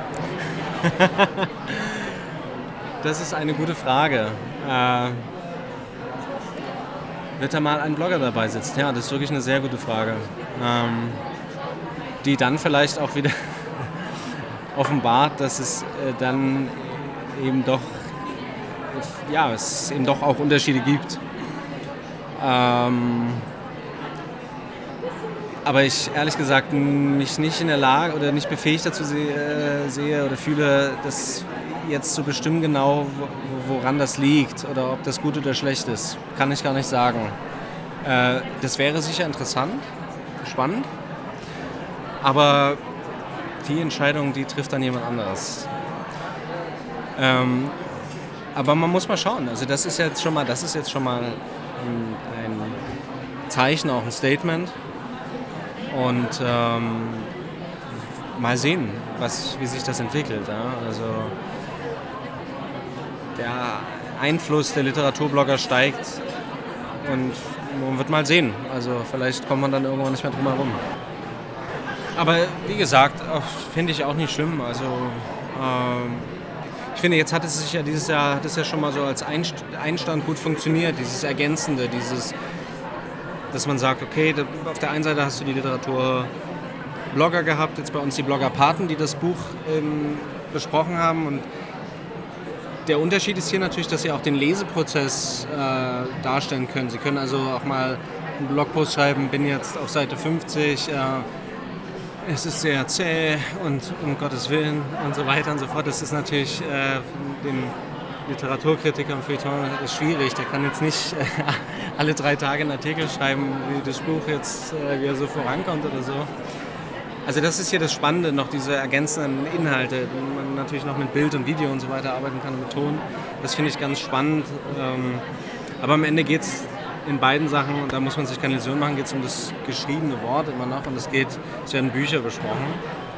Das ist eine gute Frage. Wird da mal ein Blogger dabei sitzen? Ja, das ist wirklich eine sehr gute Frage. Die dann vielleicht auch wieder offenbart, dass es dann eben doch, ja, es eben doch auch Unterschiede gibt. Aber ich ehrlich gesagt mich nicht in der Lage oder nicht befähigt dazu sehe oder fühle, das jetzt zu bestimmen genau, woran das liegt oder ob das gut oder schlecht ist. Kann ich gar nicht sagen. Das wäre sicher interessant, spannend, aber die Entscheidung, die trifft dann jemand anderes. Aber man muss mal schauen. Also das ist jetzt schon mal ein Zeichen, auch ein Statement. Und mal sehen, wie sich das entwickelt. Ja? Also der Einfluss der Literaturblogger steigt und man wird mal sehen. Also vielleicht kommt man dann irgendwann nicht mehr drum herum. Aber wie gesagt, finde ich auch nicht schlimm. Also ich finde, jetzt hat es sich ja dieses Jahr schon mal so als Einstand gut funktioniert, dieses Ergänzende, dass man sagt, okay, auf der einen Seite hast du die Literaturblogger gehabt, jetzt bei uns die Bloggerpaten, die das Buch besprochen haben. Und der Unterschied ist hier natürlich, dass sie auch den Leseprozess darstellen können. Sie können also auch mal einen Blogpost schreiben, bin jetzt auf Seite 50, es ist sehr zäh und um Gottes Willen und so weiter und so fort. Das ist natürlich den Literaturkritiker und Feuilleton ist schwierig. Der kann jetzt nicht alle 3 Tage einen Artikel schreiben, wie das Buch jetzt wieder so vorankommt oder so. Also das ist hier das Spannende, noch diese ergänzenden Inhalte, wo man natürlich noch mit Bild und Video und so weiter arbeiten kann, mit Ton. Das finde ich ganz spannend. Aber am Ende geht es in beiden Sachen, und da muss man sich keine Illusion machen, geht es um das geschriebene Wort immer noch und es werden Bücher besprochen.